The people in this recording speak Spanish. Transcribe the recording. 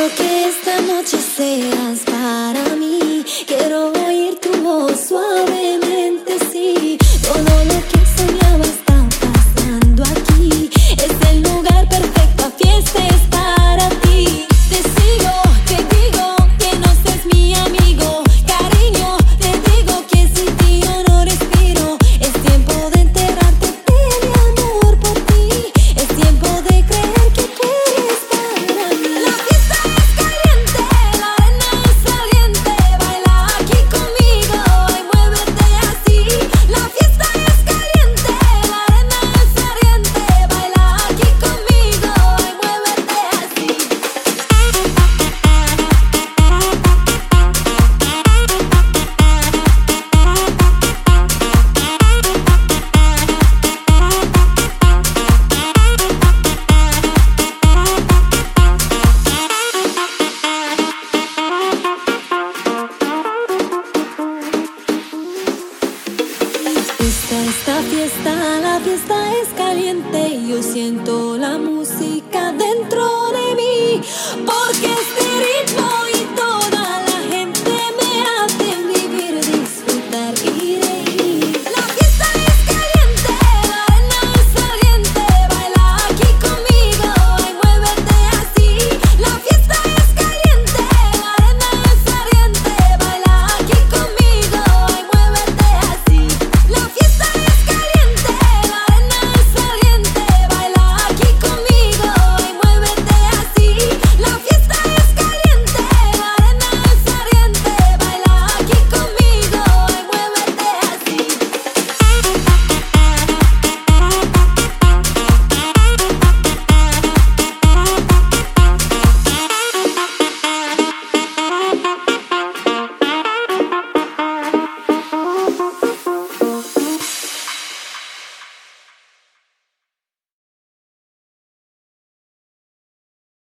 que esta noche seas para mí. Quiero oír tu voz suavemente, sí. Todo lo que soñaba está pasando aquí. Es el lugar perfecto, fiesta es para ti. Te sigo, te digo que no seas mi amigo. Cariño, te digo que sin ti yo no respiro. Es tiempo de enterrarte de mi amor por ti. Es tiempo de creer que tú eres para mí. La fiesta es caliente, la arena es caliente. Baila aquí conmigo y muévete así. La fiesta es caliente, la arena es caliente. Baila aquí conmigo y muévete así. Esta fiesta, la fiesta es caliente. Yo siento la música.